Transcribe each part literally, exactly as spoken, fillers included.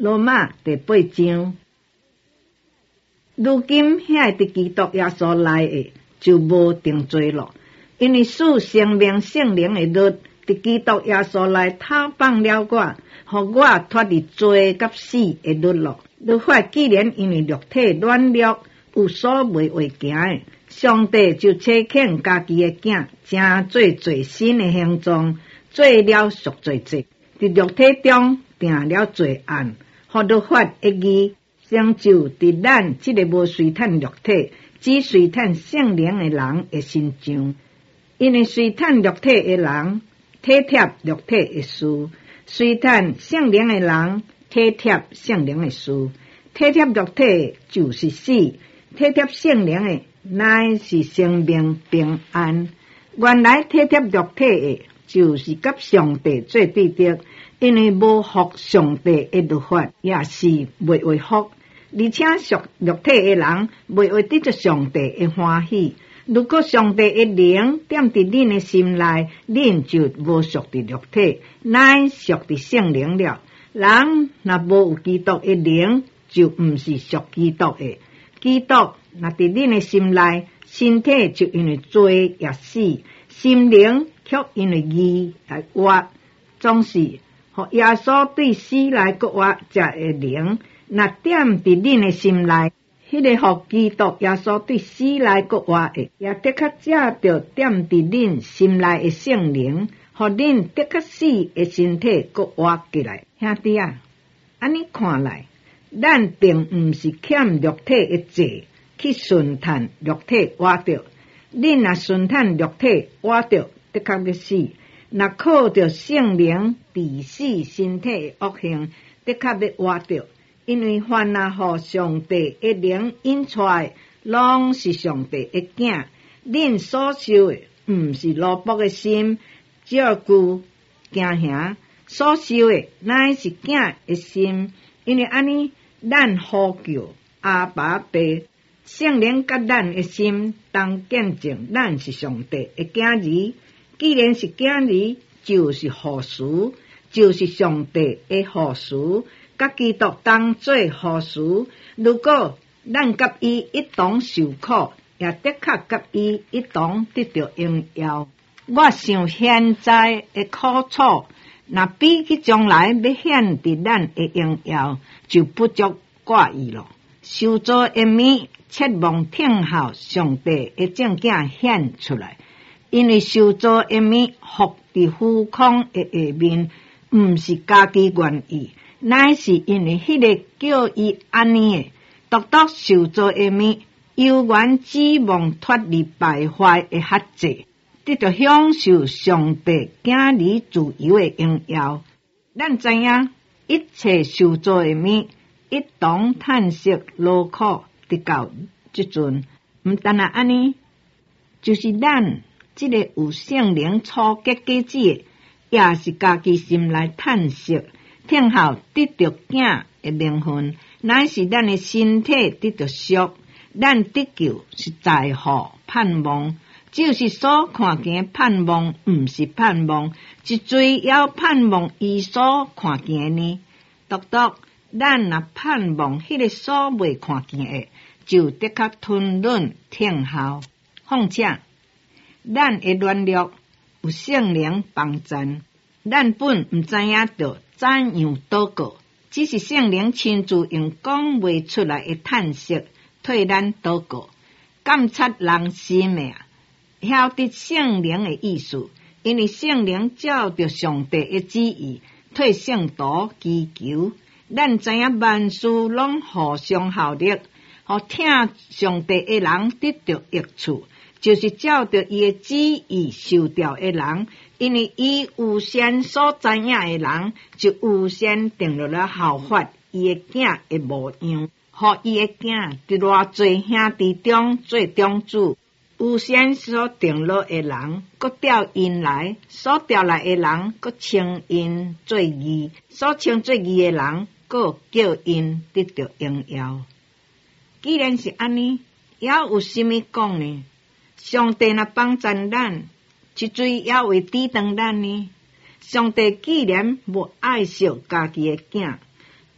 罗马第八章。如今遐伫基督耶稣内的就无定罪了，因为赐生命圣灵的律伫基督耶稣内透放了我，互我脱离罪甲死的律了。律法既然因为肉体软弱有所未会行的，上帝就差遣家己的囝，正做罪身的形状，做了赎罪祭，伫肉体中定了罪案，互律法的义成就伫咱即个无随趁肉体，只随趁圣灵的人的身上。因为随趁肉体的人体贴肉体的事，随趁圣灵的人体贴圣灵的事。体贴肉体就是死，体贴圣灵的乃是生命平安。原来体贴肉体的就是甲上帝做对敌，因为无服上帝的律法，也是袂会服。而且属肉体的人袂会得着上帝的欢喜。如果上帝的灵踮伫恁的心内，恁就无属伫肉体，乃属伫圣灵了。人若无有基督的灵，就毋是属基督的。基督若伫恁的心内，身体就因为罪而死，心灵却因为义而活。总是互耶稣对死来国活，才会灵。若踮伫恁的心内，迄个互基督耶稣对死来国活的，也的确借着踮伫恁心内的圣灵，互恁的确死的身体国活起来。兄弟啊，安尼看来，咱并毋是欠肉体的罪去顺趁肉体活着。恁若顺趁肉体活着，的确要死；若靠着圣灵治死身体的恶行，的确要活着。因为凡那互上帝的灵引出来，拢是上帝的囝。恁所受的，毋是奴仆的心，照顾惊吓；所受的，乃是囝的心。因为安尼，咱呼叫阿爸爸，圣灵甲咱的心，当见证咱是上帝的囝儿。既然是囝儿，就是护士，就是上帝的护士。甲基督当做护士，如果咱甲伊一同受苦，也的确甲伊一同得到荣耀。我想现在的苦楚，若比起将来要显伫咱的荣耀，就不足挂意了。受造的面，切望听候上帝的正经显出来，因为受造的面伏伫虚空的下面，毋是家己愿意。乃是因为迄个叫伊安尼的，独独受造的面，有缘指望脱离败坏的辖制，得到享受上帝囝儿自由的荣耀。咱知影，一切受造的面，一同叹息劳苦，直到即阵。毋但啊安尼，就是咱即个有圣灵初结果子的，也是家己心内叹息。听候得到囝的灵魂，乃是咱的身体得到赎。咱得救是在乎盼望，就是所看见盼望，毋是盼望，一最要盼望伊所看见呢。独独咱若盼望迄个所未看见的，就的确吞忍听候。况且，咱的软弱有圣灵帮衬，咱本毋知影着怎样祷告，只是圣灵亲自用讲袂出来的叹息替咱祷告，监察人心的，晓得圣灵的意思。因为圣灵照着上帝的旨意替圣徒祈求，咱知影万事拢互相效力，互听上帝的人得到益处，就是照着伊的旨意受调的人。因为伊有先所知影的人，就有先定落了效法伊的囝的模样，互伊的囝伫偌侪兄弟中做长子。有先所定落的人，搁调因来；所调来的人，搁称因做义；所称做义的人，搁叫因得到荣耀。既然是安尼，也有啥物讲呢？上帝若帮助咱，一水也会抵挡咱呢。上帝既然无爱惜家己的囝，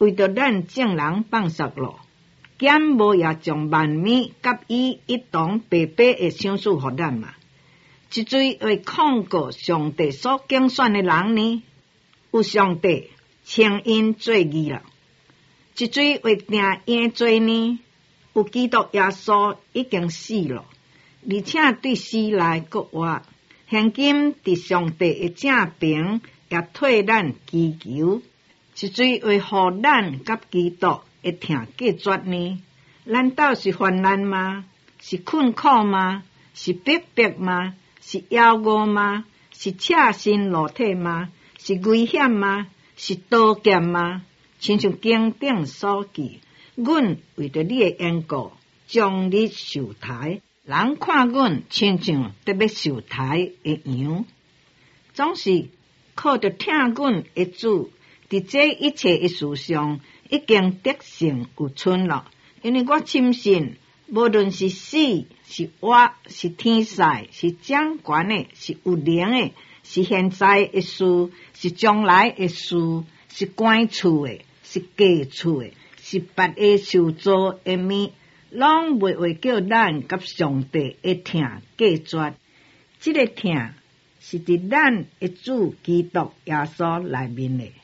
为着咱众人放杀咯，减无也将万米甲伊一同白白的赏赐予咱嘛？即罪为控告上帝所拣选的人呢？有上帝称因做义了。即罪为定因罪呢？有基督耶稣已经死了，而且对死来国活，现今伫上帝的正边也替咱祈求。即罪为互咱甲基督会听隔绝呢？难道是患难吗？是困苦吗？是逼迫吗？是妖恶吗？是赤身裸体吗？是危险吗？是刀剑吗？亲像经典所记，阮为着你的缘故，将你受抬，人看阮亲像得要受抬的羊，总是靠着听阮的主，伫这一切的事上已经得胜有存了。因为我深信，无论是死是活，是天使，是掌权的，是有灵的，是现在的事，是将来的事，是关厝的，是家厝的，是别个受造的物，拢袂会叫咱甲上帝会听隔绝。这个听是伫咱的主基督耶稣内面的。